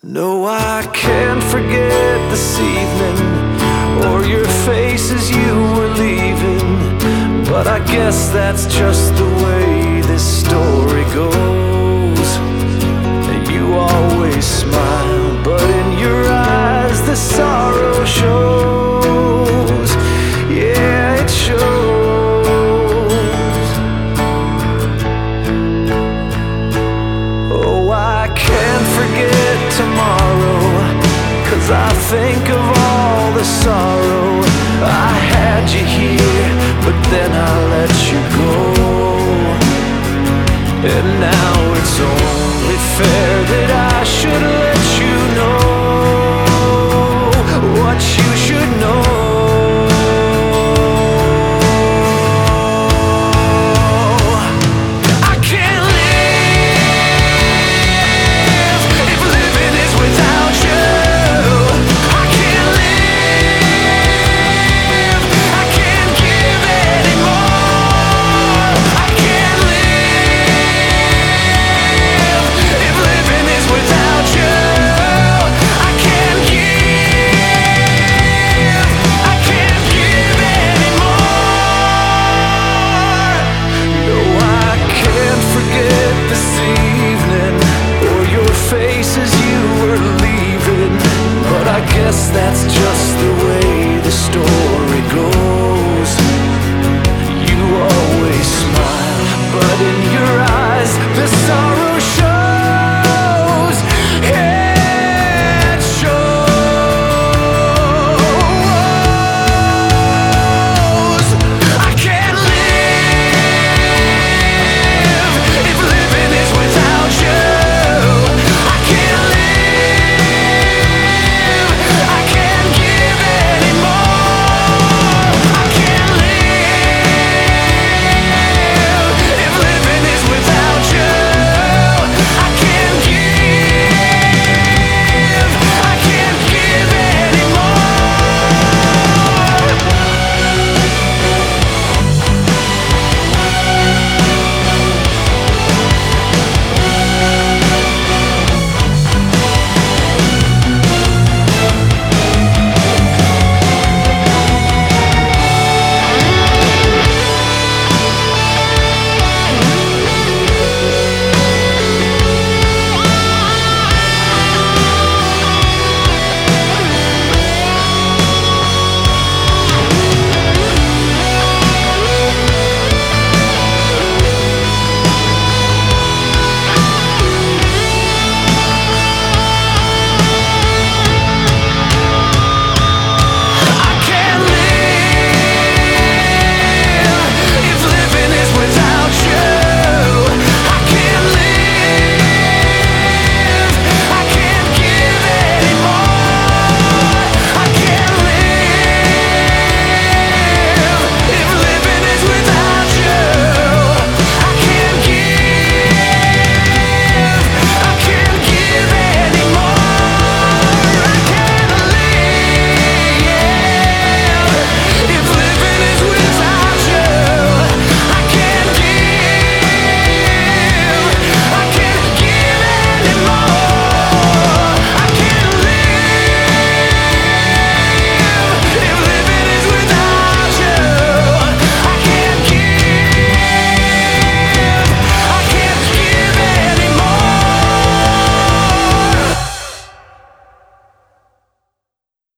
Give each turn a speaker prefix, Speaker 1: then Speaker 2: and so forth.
Speaker 1: No, I can't forget this evening, or your face as you were leaving. But I guess that's just the way this story goes. You always smile, but in your eyes the sorrow shows. Yeah, it shows. Oh, I can't forget tomorrow, 'cause I think of all the sorrow. I had you here, but then I let you go. And now it's only fair that I should let you know what you should know. That's